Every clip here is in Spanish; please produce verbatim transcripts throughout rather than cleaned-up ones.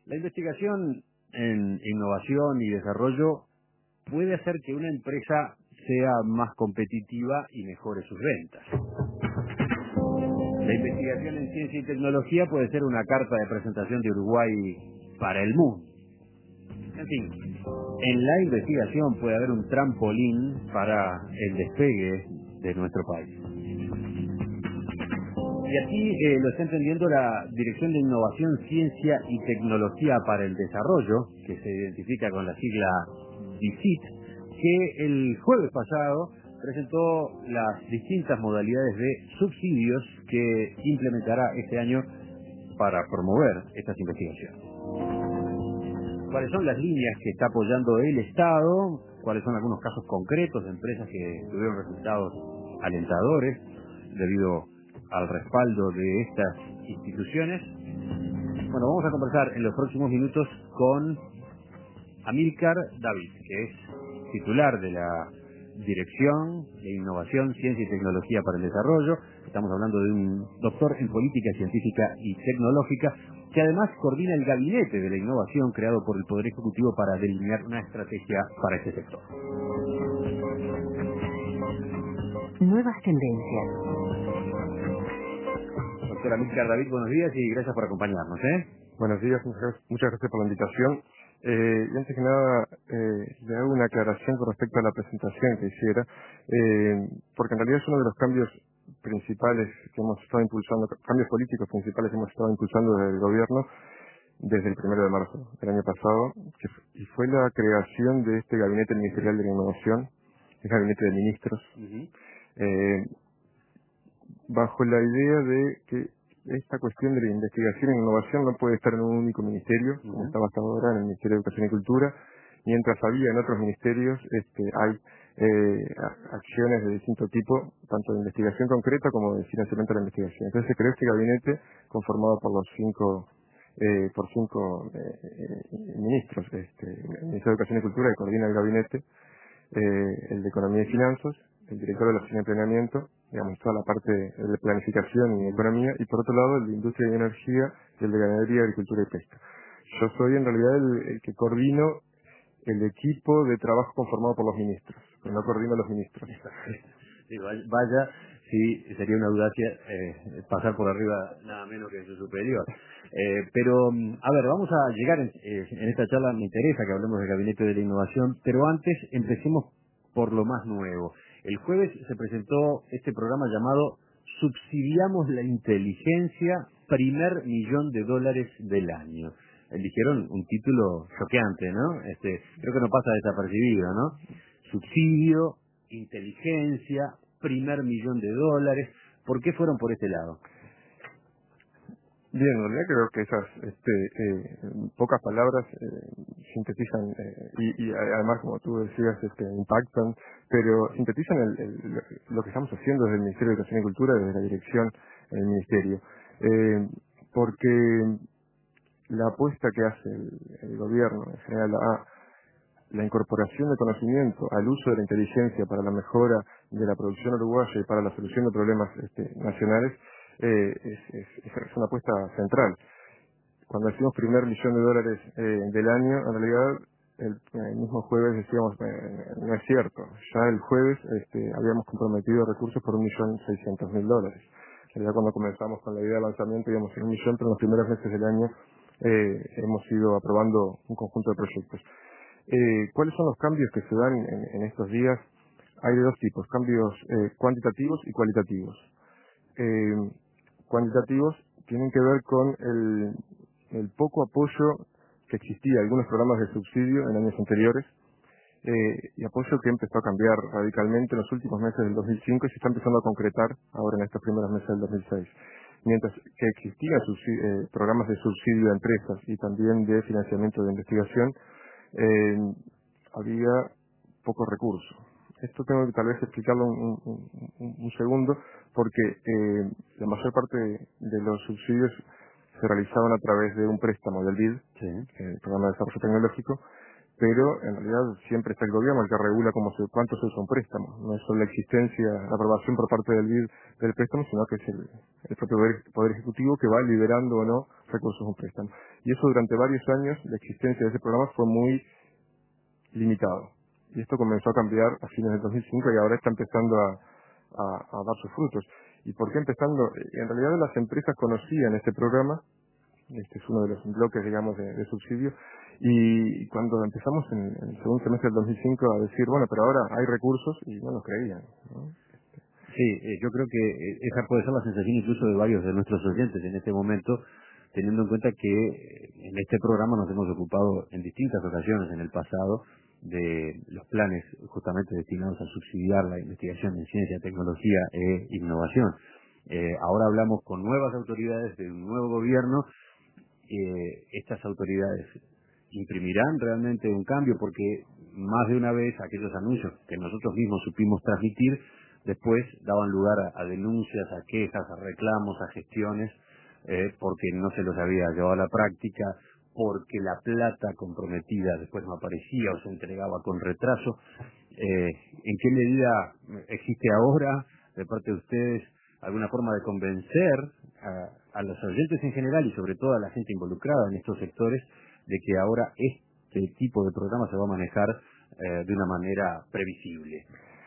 La investigación en innovación y desarrollo puede hacer que una empresa sea más competitiva y mejore sus ventas. La investigación en ciencia y tecnología puede ser una carta de presentación de Uruguay para el mundo. En fin, en la investigación puede haber un trampolín para el despegue de nuestro país. Y aquí eh, lo está entendiendo la Dirección de Innovación, Ciencia y Tecnología para el Desarrollo, que se identifica con la sigla D I C I T, que el jueves pasado presentó las distintas modalidades de subsidios que implementará este año para promover estas investigaciones. ¿Cuáles son las líneas que está apoyando el Estado? ¿Cuáles son algunos casos concretos de empresas que tuvieron resultados alentadores debido al respaldo de estas instituciones? Bueno, vamos a conversar en los próximos minutos con Amílcar David, que es titular de la Dirección de Innovación, Ciencia y Tecnología para el Desarrollo. Estamos hablando de un doctor en Política Científica y Tecnológica, que además coordina el Gabinete de la Innovación creado por el Poder Ejecutivo para delinear una estrategia para este sector. Nuevas tendencias. Doctor Amílcar David, buenos días y gracias por acompañarnos, ¿eh? Buenos días, muchas gracias, muchas gracias por la invitación. Eh, y antes que nada, eh, le hago una aclaración con respecto a la presentación que hiciera, eh, porque en realidad es uno de los cambios principales que hemos estado impulsando, cambios políticos principales que hemos estado impulsando desde el gobierno desde el primero de marzo del año pasado, que, y fue la creación de este Gabinete Ministerial de la Innovación, el Gabinete de Ministros, uh-huh. eh, bajo la idea de que esta cuestión de la investigación e innovación no puede estar en un único ministerio, uh-huh. como estaba hasta ahora en el Ministerio de Educación y Cultura, mientras había en otros ministerios este, hay eh, acciones de distinto tipo, tanto de investigación concreta como de financiamiento de la investigación. Entonces se creó este gabinete conformado por los cinco, eh, por cinco eh, ministros, este, el Ministerio de Educación y Cultura, que coordina el gabinete, eh, el de Economía y Finanzas, el director de la Oficina de Planeamiento, digamos, toda la parte de planificación y economía, y por otro lado el de Industria y Energía y el de Ganadería, Agricultura y Pesca. Yo soy en realidad el, el que coordino el equipo de trabajo conformado por los ministros, pero no coordino a los ministros. Sí, vaya, sí, sería una audacia eh, pasar por arriba nada menos que su superior. Eh, pero, a ver, vamos a llegar en, eh, en esta charla, me interesa que hablemos del Gabinete de la Innovación, pero antes empecemos por lo más nuevo. El jueves se presentó este programa llamado Subsidiamos la Inteligencia, primer millón de dólares del año. Eligieron un título choqueante, ¿no? Este, creo que no pasa desapercibido, ¿no? Subsidio, inteligencia, primer millón de dólares. ¿Por qué fueron por este lado? Bien, en realidad creo que esas este, eh, pocas palabras eh, sintetizan eh, y, y además, como tú decías, este, impactan, pero sintetizan el, el, lo que estamos haciendo desde el Ministerio de Educación y Cultura, desde la dirección del Ministerio. Eh, porque la apuesta que hace el, el gobierno en general a la incorporación de conocimiento al uso de la inteligencia para la mejora de la producción uruguaya y para la solución de problemas este, nacionales eh, es, es, es una apuesta central. Cuando decimos primer millón de dólares eh, del año, en realidad el, el mismo jueves decíamos eh, no es cierto. Ya el jueves este, habíamos comprometido recursos por un millón seiscientos mil dólares. En realidad cuando comenzamos con la idea de lanzamiento íbamos en un millón, pero en los primeros meses del año eh, hemos ido aprobando un conjunto de proyectos. Eh, ¿Cuáles son los cambios que se dan en, en estos días? Hay de dos tipos, cambios eh, cuantitativos y cualitativos. Eh, cuantitativos tienen que ver con el, el poco apoyo que existía a algunos programas de subsidio en años anteriores, eh, y apoyo que empezó a cambiar radicalmente en los últimos meses del dos mil cinco y se está empezando a concretar ahora en estos primeros meses del dos mil seis. Mientras que existían eh, programas de subsidio a empresas y también de financiamiento de investigación, eh, había poco recurso. Esto tengo que tal vez explicarlo un, un, un, un segundo, porque eh, la mayor parte de los subsidios se realizaban a través de un préstamo del B I D, sí. el Programa de Desarrollo Tecnológico, pero en realidad siempre está el gobierno el que regula cómo se, cuánto se usa un préstamo. No es solo la existencia, la aprobación por parte del B I D del préstamo, sino que es el, el propio poder, poder Ejecutivo que va liberando o no recursos de un préstamo. Y eso durante varios años, la existencia de ese programa fue muy limitado. Y esto comenzó a cambiar a fines del dos mil cinco y ahora está empezando a, a, a dar sus frutos. ¿Y por qué empezando? En realidad las empresas conocían este programa, este es uno de los bloques, digamos, de, de subsidio, y cuando empezamos en, en el segundo semestre del dos mil cinco a decir, bueno, pero ahora hay recursos, y no nos creían, ¿no? Sí, eh, yo creo que eh, esa puede ser la sensación incluso de varios de nuestros oyentes en este momento, teniendo en cuenta que eh, en este programa nos hemos ocupado en distintas ocasiones en el pasado de los planes justamente destinados a subsidiar la investigación en ciencia, tecnología e innovación. Eh, ahora hablamos con nuevas autoridades de un nuevo gobierno. Eh, estas autoridades imprimirán realmente un cambio, porque más de una vez aquellos anuncios que nosotros mismos supimos transmitir después daban lugar a, a denuncias, a quejas, a reclamos, a gestiones, eh, porque no se los había llevado a la práctica, porque la plata comprometida después no aparecía o se entregaba con retraso. Eh, ¿En qué medida existe ahora, de parte de ustedes, alguna forma de convencer a, a los oyentes en general y sobre todo a la gente involucrada en estos sectores de que ahora este tipo de programa se va a manejar eh, de una manera previsible?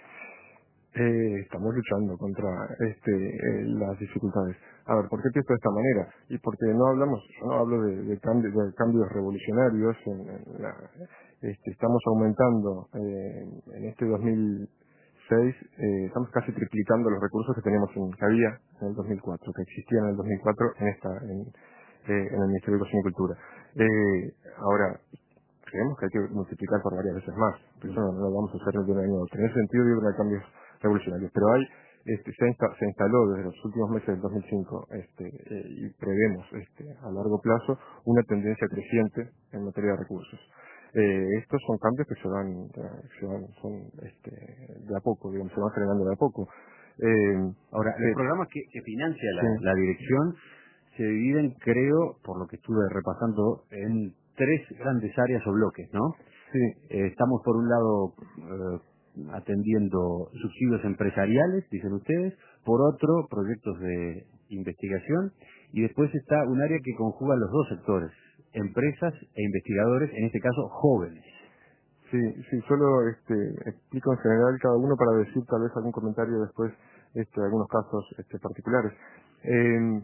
Eh, estamos luchando contra este eh, las dificultades. A ver, ¿por qué pienso de esta manera? Y porque no hablamos, yo no hablo de, de, cambios, de cambios revolucionarios. En, en la, este, estamos aumentando eh, en este dos mil seis, eh, estamos casi triplicando los recursos que teníamos en, que había en el dos mil cuatro, que existían en el dos mil cuatro en esta en, eh, en el Ministerio de Educación y Cultura. Eh, ahora, creemos que hay que multiplicar por varias veces más. Por eso no, no lo vamos a hacer de un año a otro. En ese sentido digo que no hay cambios revolucionarios. Pero hay, este, se, insta, se instaló desde los últimos meses del dos mil cinco este, eh, y prevemos este, a largo plazo una tendencia creciente en materia de recursos. Eh, estos son cambios que se van, se van son este, de a poco, digamos, se van generando de a poco. Eh, Ahora, los eh, programas que, que financia la, sí. la dirección se dividen, creo, por lo que estuve repasando, en tres grandes áreas o bloques, ¿no? Sí. Eh, estamos por un lado eh, atendiendo subsidios empresariales, dicen ustedes, por otro proyectos de investigación, y después está un área que conjuga los dos sectores, empresas e investigadores, en este caso jóvenes. Sí, sí, solo este, explico en general cada uno para decir tal vez algún comentario después este, de algunos casos este, particulares. Eh,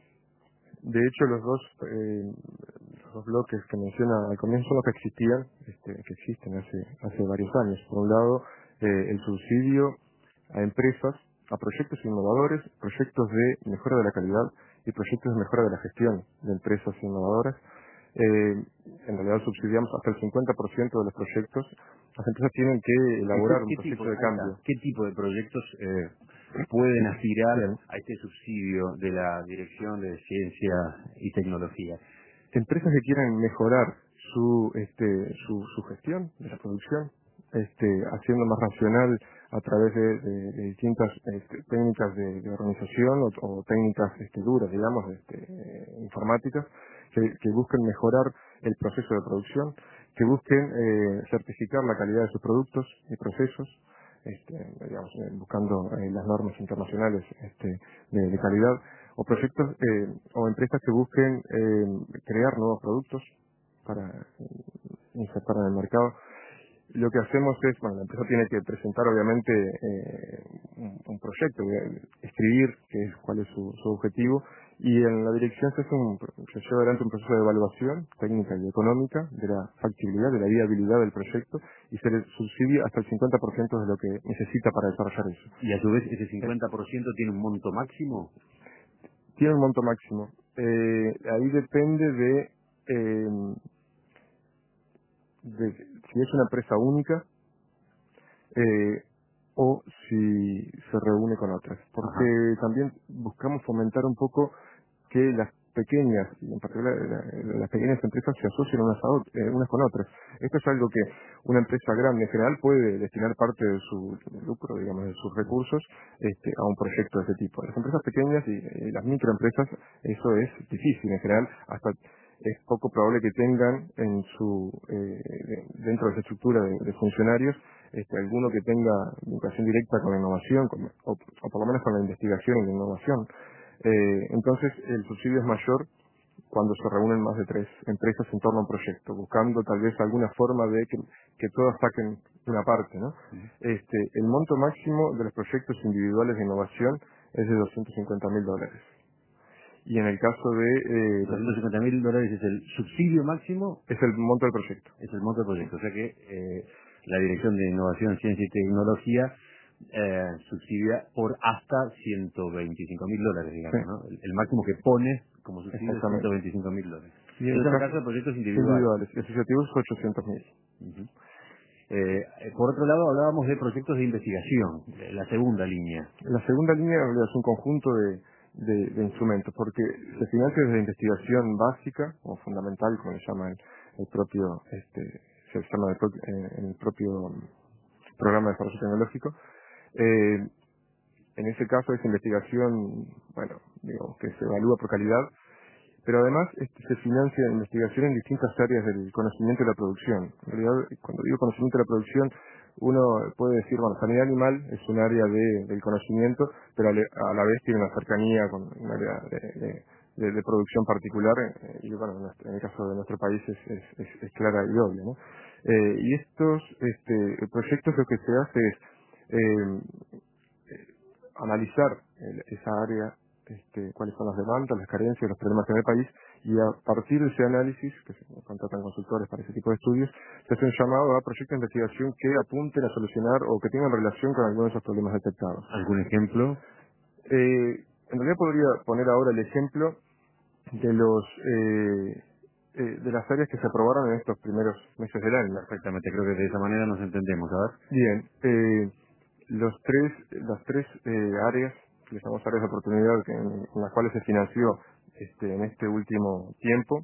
de hecho, los dos, eh, los dos bloques que menciona al comienzo son los que existían, este, que existen hace, hace varios años. Por un lado, eh, el subsidio a empresas, a proyectos innovadores, proyectos de mejora de la calidad y proyectos de mejora de la gestión de empresas innovadoras. Eh, en realidad subsidiamos hasta el cincuenta por ciento de los proyectos. Las empresas tienen que elaborar un ¿Qué, qué proceso tipo, de cambio. ¿Qué tipo de proyectos eh, pueden aspirar Bien. a este subsidio de la Dirección de Ciencia y Tecnología? Empresas que quieran mejorar su este su, su gestión de la producción, este haciendo más racional a través de, de- de distintas este, técnicas de, de organización o, o técnicas este, duras, digamos, este, eh, informáticas, que, que busquen mejorar el proceso de producción, que busquen eh, certificar la calidad de sus productos y procesos, este, digamos, eh, buscando eh, las normas internacionales este, de, de calidad, o proyectos eh, o empresas que busquen eh, crear nuevos productos para eh, insertar en el mercado. Lo que hacemos es, bueno, la empresa tiene que presentar obviamente eh, un, un proyecto, eh, escribir qué es, cuál es su, su objetivo, y en la dirección se, hace un, se lleva adelante un proceso de evaluación técnica y económica de la factibilidad, de la viabilidad del proyecto, y se le subsidia hasta el cincuenta por ciento de lo que necesita para desarrollar eso. Y a su vez ese cincuenta por ciento tiene un monto máximo. Tiene un monto máximo. Eh, ahí depende de, eh, de si es una empresa única eh, o si se reúne con otras. Porque Ajá. también buscamos fomentar un poco que las pequeñas, y en particular la- las pequeñas empresas se asocien unas, a ot- eh, unas con otras. Esto es algo que una empresa grande en general puede destinar parte de su lucro, digamos, de sus recursos, este, a un proyecto de ese tipo. Las empresas pequeñas y, y las microempresas, eso es difícil en general, hasta es poco probable que tengan en su eh, dentro de esa estructura de, de funcionarios este, alguno que tenga vinculación directa con la innovación, con, o, o por lo menos con la investigación y la innovación. Eh, entonces, el subsidio es mayor cuando se reúnen más de tres empresas en torno a un proyecto, buscando tal vez alguna forma de que, que todas saquen una parte, ¿no? Este, el monto máximo de los proyectos individuales de innovación es de doscientos cincuenta mil dólares. Y en el caso de... Eh, doscientos cincuenta mil dólares es el subsidio máximo, es el monto del proyecto. es el monto del proyecto. O sea que eh, la Dirección de Innovación, Ciencia y Tecnología eh, subsidia por hasta ciento veinticinco mil dólares, digamos, Sí. ¿no? El, el máximo que pone como subsidio es Exactamente. ciento veinticinco mil dólares. Y en Eso el en el caso caso de proyectos individuales. individuales y asociativos, ochocientos mil. Ujú. Eh, eh, por otro lado, hablábamos de proyectos de investigación, eh, la segunda línea. La segunda línea en realidad es un conjunto de, de, de instrumentos, porque se financia desde investigación básica o fundamental, como le llama el, el propio, este, se llama el, pro- eh, en el propio programa de desarrollo tecnológico. Eh, en ese caso es investigación, bueno, digamos que se evalúa por calidad, pero además este, se financia investigación en distintas áreas del conocimiento y la producción. En realidad, cuando digo conocimiento y la producción, uno puede decir, bueno, sanidad animal es un área de, del conocimiento, pero a, le- a la vez tiene una cercanía con un área de, de- de- de producción particular, eh, y bueno, en, nuestro- en el caso de nuestro país es, es, es- es clara y obvia, ¿no? Eh, y estos este, proyectos lo que se hace es eh, analizar el- esa área, este, cuáles son las demandas, las carencias, los problemas que hay en el país, y a partir de ese análisis, que se contratan consultores para ese tipo de estudios, se hace un llamado a proyectos de investigación que apunten a solucionar o que tengan relación con algunos de esos problemas detectados. ¿Algún ejemplo? Eh, en realidad podría poner ahora el ejemplo de los eh, eh, de las áreas que se aprobaron en estos primeros meses del año. Perfectamente, creo que de esa manera nos entendemos. A ver. Bien, eh, los tres, las tres eh, áreas, que les llamamos áreas de oportunidad, que en, en las cuales se financió este, en este último tiempo,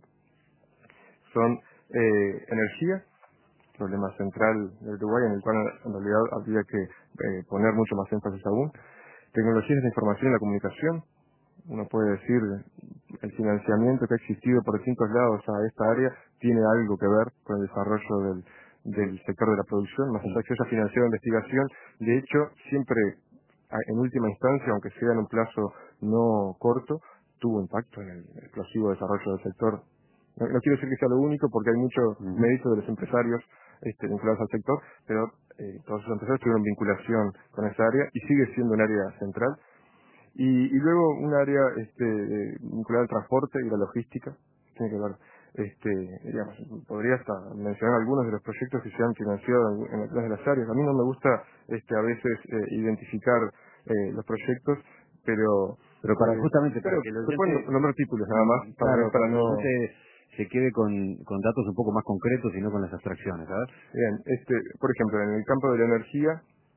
son eh, energía, problema central de Uruguay, en el cual en realidad habría que eh, poner mucho más énfasis aún, tecnologías de la información y la comunicación. Uno puede decir, el financiamiento que ha existido por distintos lados a esta área tiene algo que ver con el desarrollo del, del sector de la producción, más allá de que haya financiado investigación. De hecho, siempre, a- en última instancia, aunque sea en un plazo no corto, tuvo impacto en el explosivo desarrollo del sector. No, no quiero decir que sea lo único, porque hay mucho Ujú. mérito de los empresarios este, vinculados al sector, pero eh, todos esos empresarios tuvieron vinculación con esa área y sigue siendo un área central. Y, y luego un área este, eh, vinculada al transporte y la logística, tiene que ver, este, digamos, podría hasta mencionar algunos de los proyectos que se han financiado en, en algunas de las áreas. A mí no me gusta este, a veces eh, identificar eh, los proyectos, pero Pero para eh, justamente para pero que el se pueden oyente, nombrar títulos nada más, mm, para, claro, para para que el no... oyente se quede con, con datos un poco más concretos y no con las abstracciones, ¿sabes? Bien, este, por ejemplo, en el campo de la energía,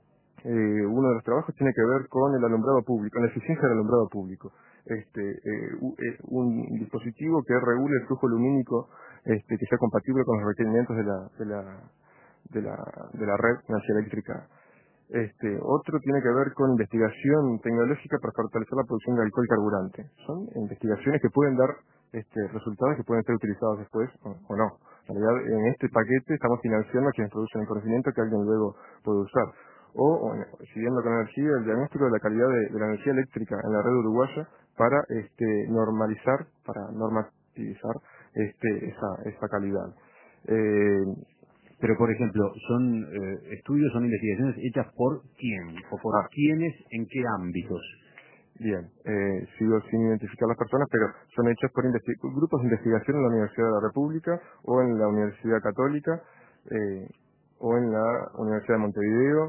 eh, uno de los trabajos tiene que ver con el alumbrado público, la eficiencia del alumbrado público. Este, eh, u- eh, un dispositivo que regule el flujo lumínico, este, que sea compatible con los requerimientos de la, de la, de la, de la red de energía eléctrica. Este, otro tiene que ver con investigación tecnológica para fortalecer la producción de alcohol carburante. Son investigaciones que pueden dar este, resultados que pueden ser utilizados después o, o no. En realidad, en este paquete estamos financiando a quienes producen el conocimiento que alguien luego puede usar. O, o, siguiendo con la energía, el diagnóstico de la calidad de, de la energía eléctrica en la red uruguaya para este, normalizar, para normativizar este, esa, esa calidad. Eh, Pero, por ejemplo, son eh, estudios, son investigaciones hechas por quién o por ah, quiénes en qué ámbitos. Bien, eh, sigo sin identificar las personas, pero son hechos por investi- grupos de investigación en la Universidad de la República o en la Universidad Católica eh, o en la Universidad de Montevideo.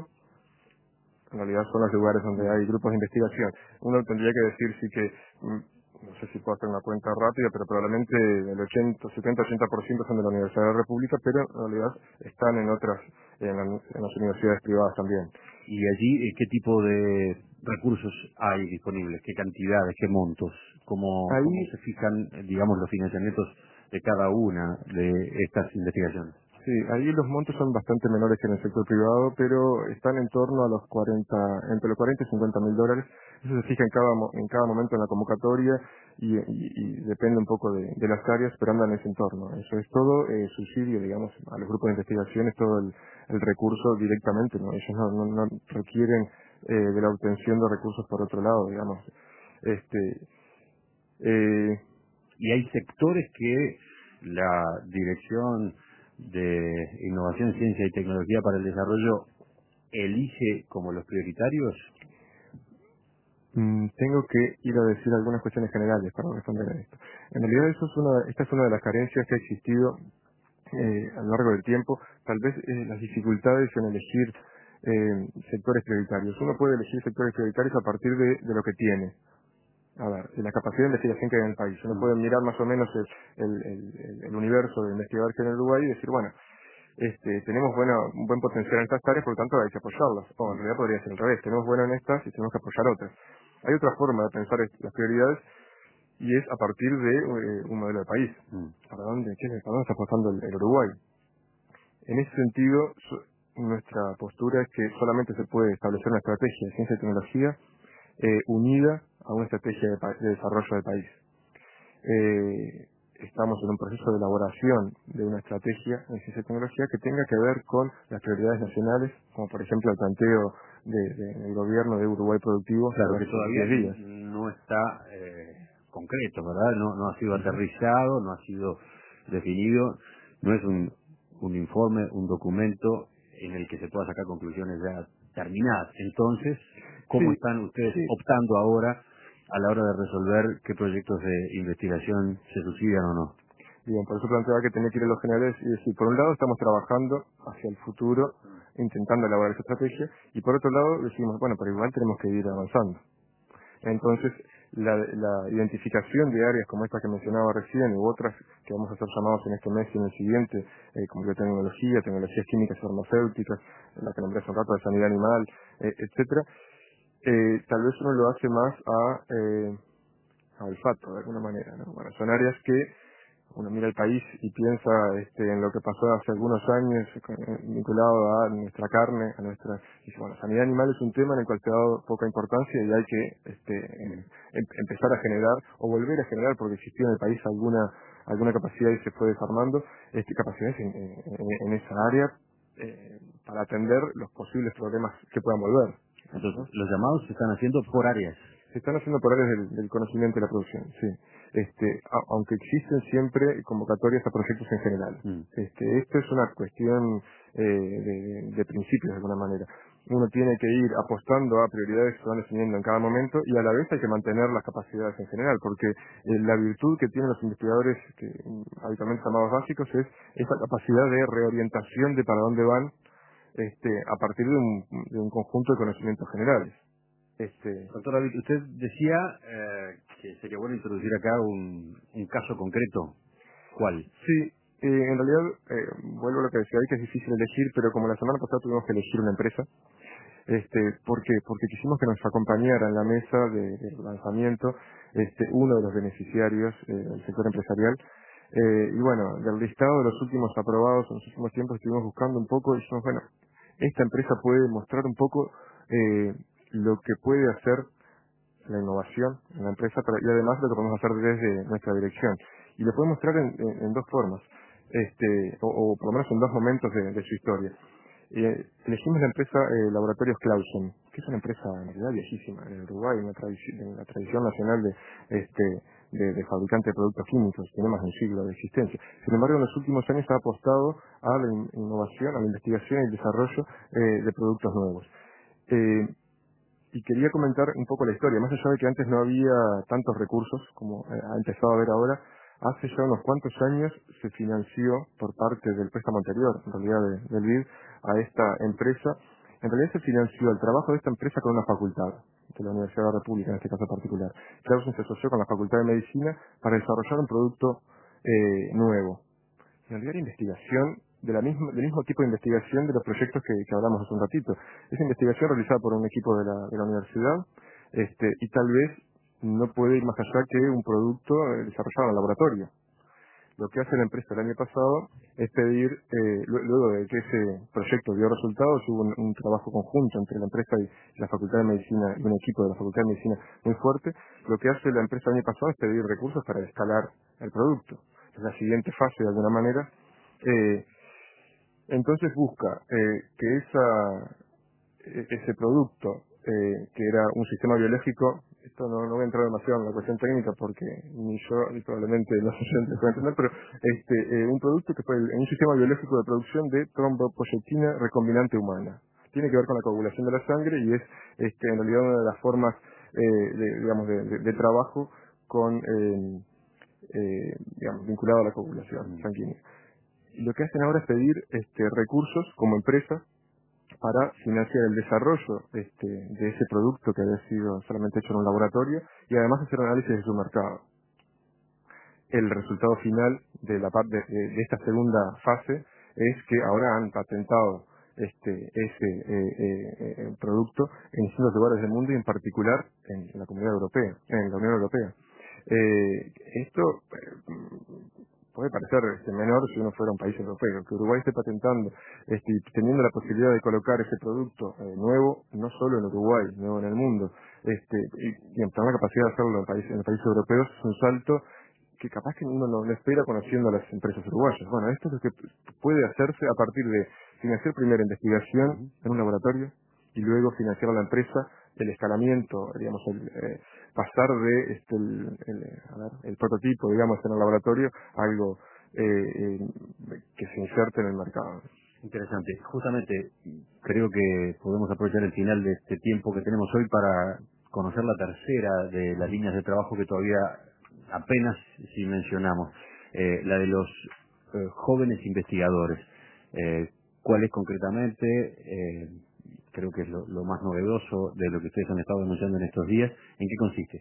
En realidad son los lugares donde hay grupos de investigación. Uno tendría que decir sí que, mm, no sé si puedo hacer una cuenta rápida, pero probablemente el ochenta, setenta, ochenta por ciento son de la Universidad de la República, pero en realidad están en otras, en, la- en las universidades privadas también. Y allí, eh, ¿qué tipo de recursos hay disponibles? ¿Qué cantidades? ¿Qué montos? ¿Cómo, cómo Ahí se fijan, eh, digamos, los financiamientos de cada una de estas investigaciones? Sí, ahí los montos son bastante menores que en el sector privado, pero están en torno a los cuarenta, entre los cuarenta y cincuenta mil dólares. Eso se fija en cada, mo- en cada momento en la convocatoria y, y- y depende un poco de, de las áreas, pero anda en ese entorno. Eso es todo eh, subsidio, digamos, a los grupos de investigación, es todo el, el recurso directamente, ¿no? Ellos no, no, no requieren eh, de la obtención de recursos por otro lado, digamos. Este, eh, Y hay sectores que la Dirección de Innovación, Ciencia y Tecnología para el Desarrollo elige como los prioritarios. Mm, tengo que ir a decir algunas cuestiones generales para responder a esto. En realidad, eso es una, esta es una de las carencias que ha existido eh, a lo largo del tiempo. Tal vez eh, las dificultades en elegir eh, sectores prioritarios. Uno puede elegir sectores prioritarios a partir de, de lo que tiene. A ver, de la capacidad de investigación que hay en el país. Uno puede mirar más o menos el, el, el, el universo de investigadores que hay en Uruguay y decir, bueno, este, tenemos buena, un buen potencial en estas áreas, por lo tanto hay que apoyarlas. O en realidad podría ser al revés, tenemos bueno en estas y tenemos que apoyar otras. Hay otra forma de pensar est- las prioridades y es a partir de eh, un modelo de país. Mm. ¿Para dónde, qué, para dónde está apostando el, el Uruguay? En ese sentido, so- nuestra postura es que solamente se puede establecer una estrategia de ciencia y tecnología eh, unida a una estrategia de, pa- de desarrollo del país. Eh, estamos en un proceso de elaboración de una estrategia en ciencia y tecnología que tenga que ver con las prioridades nacionales, como por ejemplo el planteo de- de- del gobierno de Uruguay Productivo Claro sobre que sus todavía diez días. no está eh, concreto, ¿verdad? No, no ha sido Ujú. aterrizado, no ha sido definido, no es un, un informe, un documento en el que se pueda sacar conclusiones ya terminadas. Entonces, ¿cómo Sí, están ustedes sí. optando ahora a la hora de resolver qué proyectos de investigación se subsidian o no? Bien, por eso planteaba que tenía que ir a los generales y decir, por un lado estamos trabajando hacia el futuro, intentando elaborar esa estrategia, y por otro lado decimos, bueno, pero igual tenemos que ir avanzando. Entonces, la, la identificación de áreas como esta que mencionaba recién u otras que vamos a hacer llamados en este mes y en el siguiente, eh, como biotecnología, tecnologías químicas y farmacéuticas, la que nombré hace un rato de sanidad animal, eh, etcétera, eh, tal vez uno lo hace más a, eh, a olfato, de alguna manera, ¿no? Bueno, son áreas que uno mira el país y piensa este, en lo que pasó hace algunos años eh, vinculado a nuestra carne, a nuestra... Y dice, bueno, sanidad animal es un tema en el cual se ha dado poca importancia y hay que este, eh, em- empezar a generar o volver a generar, porque existía en el país alguna alguna capacidad y se fue desarmando, este, capacidades en, en- en esa área eh, para atender los posibles problemas que puedan volver. Entonces, ¿No? los llamados se están haciendo por áreas. Se están haciendo por áreas del, del conocimiento y la producción, sí. Este, a- aunque existen siempre convocatorias a proyectos en general. Mm. Este, esto es una cuestión eh, de, de principios de alguna manera. Uno tiene que ir apostando a prioridades que se van definiendo en cada momento y a la vez hay que mantener las capacidades en general, porque eh, la virtud que tienen los investigadores que mm, habitualmente llamados básicos es esa capacidad de reorientación de para dónde van este, a partir de un, de un conjunto de conocimientos generales. Este, Doctor David, usted decía eh, que sería bueno introducir acá un, un caso concreto. ¿Cuál? Sí, eh, en realidad, eh, vuelvo a lo que decía hoy, que es difícil elegir, pero como la semana pasada tuvimos que elegir una empresa, este, ¿por qué? Porque quisimos que nos acompañara en la mesa de, de lanzamiento este, uno de los beneficiarios eh, del sector empresarial. Eh, y bueno, del listado de los últimos aprobados en los últimos tiempos estuvimos buscando un poco y dijimos, bueno, esta empresa puede mostrar un poco eh, lo que puede hacer la innovación en la empresa, pero y además lo que podemos hacer desde nuestra dirección. Y lo podemos mostrar en, en- en dos formas, este, o, o por lo menos en dos momentos de, de su historia. Eh, elegimos la empresa eh, Laboratorios Clausen, que es una empresa en realidad viejísima en Uruguay, en la, tradici- en la tradición nacional de, este, de, de fabricante de productos químicos, tiene más de un siglo de existencia. Sin embargo, en los últimos años ha apostado a la in- innovación, a la investigación y el desarrollo eh, de productos nuevos. Eh, y quería comentar un poco la historia, más allá de que antes no había tantos recursos como eh, ha empezado a haber ahora, hace ya unos cuantos años se financió por parte del préstamo anterior, en realidad de- del B I D, a esta empresa. En realidad se financió el trabajo de esta empresa con una facultad, de la Universidad de la República en este caso particular. Clausen se asoció con la Facultad de Medicina para desarrollar un producto eh, nuevo. En realidad la investigación, de la misma, del mismo tipo de investigación de los proyectos que, que hablamos hace un ratito. Es investigación realizada por un equipo de la, de la universidad, este, y tal vez no puede ir más allá que un producto eh, desarrollado en el laboratorio. Lo que hace la empresa el año pasado es pedir, eh, luego de que ese proyecto dio resultados, hubo un, un trabajo conjunto entre la empresa y la Facultad de Medicina, y un equipo de la Facultad de Medicina muy fuerte. Lo que hace la empresa el año pasado es pedir recursos para escalar el producto. Es la siguiente fase, de alguna manera. Eh, entonces busca eh, que esa e- ese producto, eh, que era un sistema biológico, esto no, no voy a entrar demasiado en la cuestión técnica porque ni yo ni probablemente los oyentes pueden entender, pero este, eh, un producto que fue el- un sistema biológico de producción de trombopoyetina recombinante humana. Tiene que ver con la coagulación de la sangre y es este, en realidad una de las formas eh, de, digamos, de, de- de trabajo con, eh, eh, digamos, vinculado a la coagulación sanguínea. Y lo que hacen ahora es pedir este, recursos como empresa para financiar el desarrollo este, de ese producto que había sido solamente hecho en un laboratorio y además hacer análisis de su mercado. El resultado final de la parte de, de esta segunda fase es que ahora han patentado este ese eh, eh, eh, producto en distintos lugares del mundo y en particular en la Comunidad Europea, en la Unión Europea. Eh, esto eh, puede parecer este, menor si uno fuera un país europeo, que Uruguay esté patentando este, y teniendo la posibilidad de colocar ese producto eh, nuevo, no solo en Uruguay, nuevo en el mundo, este, y, y en tener la capacidad de hacerlo en, país, en los países europeos, es un salto que capaz que uno no, no espera conociendo a las empresas uruguayas. Bueno, esto es lo que puede hacerse a partir de financiar primero investigación en un laboratorio y luego financiar a la empresa el escalamiento, digamos, el, eh, pasar de este, el, el, a ver, el prototipo, digamos, en el laboratorio a algo eh, eh, que se inserte en el mercado. Interesante. Justamente creo que podemos aprovechar el final de este tiempo que tenemos hoy para conocer la tercera de las líneas de trabajo que todavía apenas si mencionamos, eh, la de los eh, jóvenes investigadores. Eh, ¿Cuál es concretamente? Eh, creo que es lo, lo más novedoso de lo que ustedes han estado denunciando en estos días. ¿En qué consiste?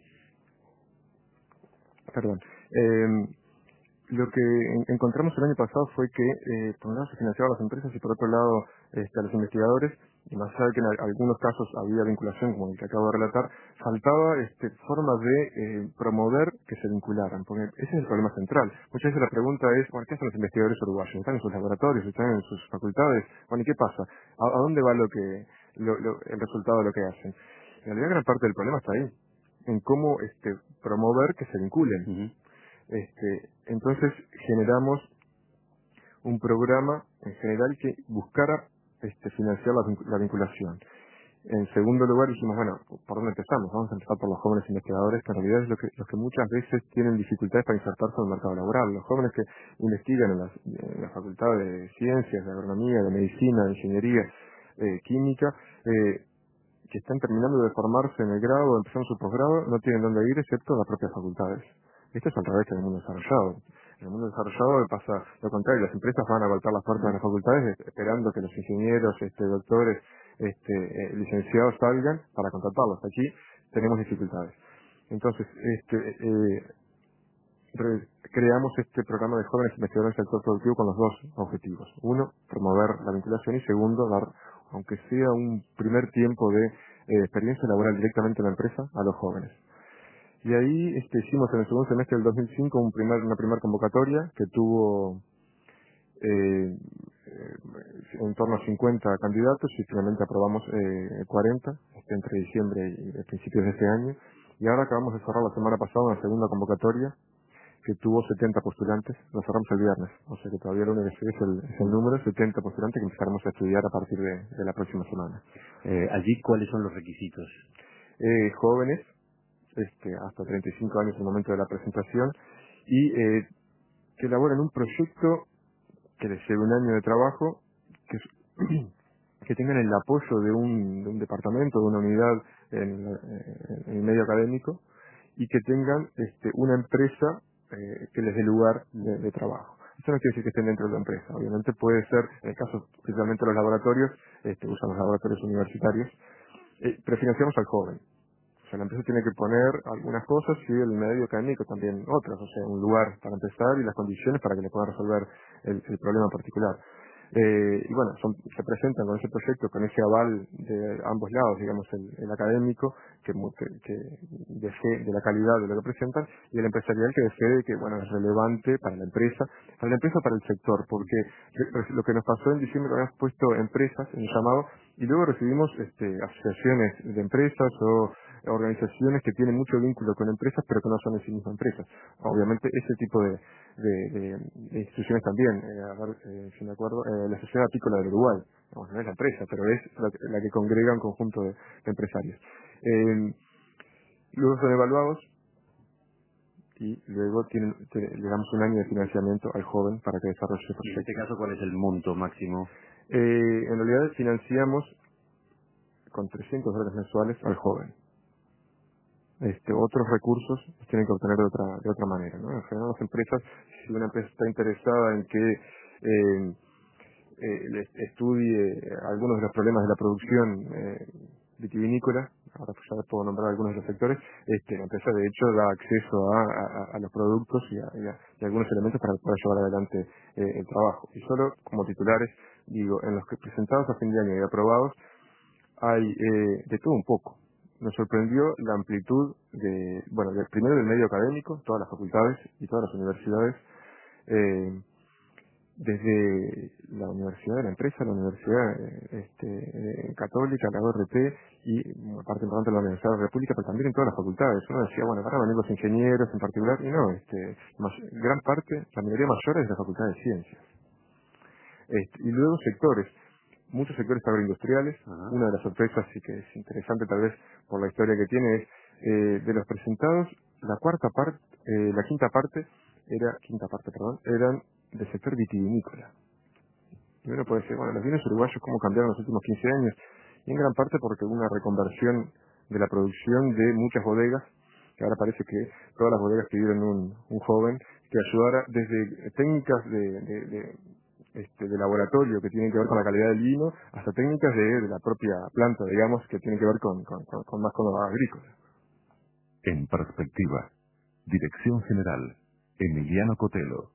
Perdón. Eh, Lo que en- encontramos el año pasado fue que, eh, por un lado, se financiaba a las empresas y por otro lado este, a los investigadores, y más allá de que en al- algunos casos había vinculación, como el que acabo de relatar, faltaba este, formas de eh, promover que se vincularan, porque ese es el problema central. Muchas veces la pregunta es, bueno, ¿qué hacen los investigadores uruguayos? ¿Están en sus laboratorios? ¿Están en sus facultades? Bueno, ¿y qué pasa? ¿A, a dónde va lo que lo- lo- el resultado de lo que hacen? En realidad, gran parte del problema está ahí, en cómo este, promover que se vinculen. Uh-huh. Este, entonces generamos un programa en general que buscara este, financiar la, vincu- la vinculación. En segundo lugar dijimos, bueno, ¿por dónde empezamos? Vamos a empezar por los jóvenes investigadores, que en realidad es lo que, los que muchas veces tienen dificultades para insertarse en el mercado laboral. Los jóvenes que investigan en, las, en la facultad de ciencias, de agronomía, de medicina, de ingeniería, eh, química, eh, que están terminando de formarse en el grado o empezando su posgrado, no tienen dónde ir excepto las propias facultades. Esto es al revés que en el mundo desarrollado. En el mundo desarrollado pasa lo contrario, las empresas van a golpear las puertas de las facultades esperando que los ingenieros, este, doctores, este, eh, licenciados salgan para contratarlos. Aquí tenemos dificultades. Entonces, este, eh, re- creamos este programa de jóvenes investigadores del sector productivo con los dos objetivos. Uno, promover la vinculación y segundo, dar, aunque sea un primer tiempo de eh, experiencia laboral directamente en la empresa a los jóvenes. Y ahí este, hicimos en el segundo semestre del dos mil cinco un primer, una primera convocatoria que tuvo eh, eh, en torno a cincuenta candidatos y finalmente aprobamos eh, cuarenta este, entre diciembre y principios de este año. Y ahora acabamos de cerrar la semana pasada una segunda convocatoria que tuvo setenta postulantes, lo cerramos el viernes, o sea que todavía lo único que sigue es el, es el número, setenta postulantes que empezaremos a estudiar a partir de, de la próxima semana. Eh, allí, ¿cuáles son los requisitos? Eh, jóvenes, este, hasta treinta y cinco años en el momento de la presentación, y eh, que elaboren un proyecto que les lleve un año de trabajo, que, es- que tengan el apoyo de un, de un departamento, de una unidad en, en- en el medio académico, y que tengan este, una empresa eh, que les dé lugar de, de trabajo. Eso no quiere decir que estén dentro de la empresa. Obviamente puede ser, en el caso especialmente de los laboratorios, este, usan los laboratorios universitarios, eh, pero financiamos al joven. O sea, la empresa tiene que poner algunas cosas y el medio académico también otras, o sea, un lugar para empezar y las condiciones para que le puedan resolver el, el problema particular. Eh, y bueno, son, se presentan con ese proyecto, con ese aval de ambos lados, digamos, el, el académico, que, mu- que, que de fe de la calidad de lo que presentan, y el empresarial que de fe de que, bueno, es relevante para la empresa, para la empresa, para el sector, porque re- lo que nos pasó en diciembre, que habíamos puesto empresas en el llamado, y luego recibimos este, asociaciones de empresas o organizaciones que tienen mucho vínculo con empresas, pero que no son en sí mismas empresas. Obviamente, ese tipo de, de, de- de instituciones también, eh, a ver, eh, si me acuerdo, eh, la Sociedad Apícola del Uruguay, digamos, no es la empresa, pero es la, que la que congrega un conjunto de, de empresarios. Eh, luego son evaluados y luego tienen, te- le damos un año de financiamiento al joven para que desarrolle su Y en este proyecto. caso, ¿cuál es el monto máximo? Eh, en realidad financiamos con trescientos dólares mensuales al joven. Este, otros recursos los tienen que obtener de otra, de otra manera, ¿no? En general las empresas, si una empresa está interesada en que eh, eh, les estudie algunos de los problemas de la producción eh, vitivinícola, ahora pues ya puedo nombrar algunos de los sectores, este, la empresa de hecho da acceso a, a- a los productos y a, y a- y a algunos elementos para poder llevar adelante eh, el trabajo. Y solo como titulares, digo, en los que presentados a fin de año y aprobados, hay eh, de todo un poco. Nos sorprendió la amplitud de, bueno, del, primero del medio académico, todas las facultades y todas las universidades, eh, desde la universidad de la empresa, la universidad eh, este, eh, católica, la U R T y una parte importante de la Universidad de la República, pero también en todas las facultades. Uno decía, bueno, van a venir los ingenieros en particular, y no, este, mas- gran parte, la mayoría mayor es de la Facultad de Ciencias. Este, y luego sectores, muchos sectores agroindustriales. Ajá. Una de las sorpresas, y que es interesante tal vez por la historia que tiene, es eh, de los presentados, la cuarta parte, eh, la quinta parte, era, quinta parte, perdón, eran del sector vitivinícola. Y uno puede decir, bueno, los vinos uruguayos cómo cambiaron en los últimos quince años, y en gran parte porque hubo una reconversión de la producción de muchas bodegas, que ahora parece que todas las bodegas pidieron un, un joven que ayudara desde técnicas de, de, de, este, de laboratorio que tienen que ver con la calidad del vino, hasta técnicas de, de la propia planta, digamos, que tienen que ver con, con, con, con más con lo agrícola. En perspectiva. Dirección General. Emiliano Cotelo.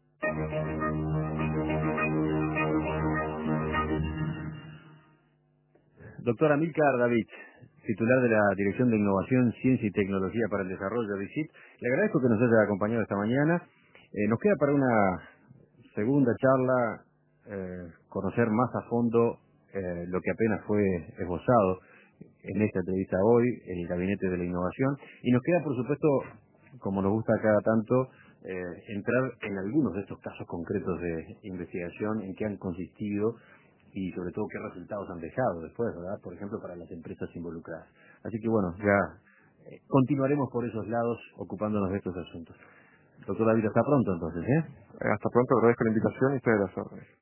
Doctor Amílcar David, titular de la Dirección de Innovación, Ciencia y Tecnología para el Desarrollo de I C I T, le agradezco que nos haya acompañado esta mañana. Eh, nos queda para una segunda charla eh, conocer más a fondo eh, lo que apenas fue esbozado en esta entrevista hoy, el Gabinete de la Innovación, y nos queda, por supuesto, como nos gusta cada tanto, eh, entrar en algunos de estos casos concretos de investigación, en qué han consistido y sobre todo qué resultados han dejado después, ¿verdad? Por ejemplo, para las empresas involucradas. Así que bueno, ya eh, continuaremos por esos lados ocupándonos de estos asuntos. Doctor David, hasta pronto entonces, ¿eh? Eh, hasta pronto, agradezco la invitación y estoy de las órdenes.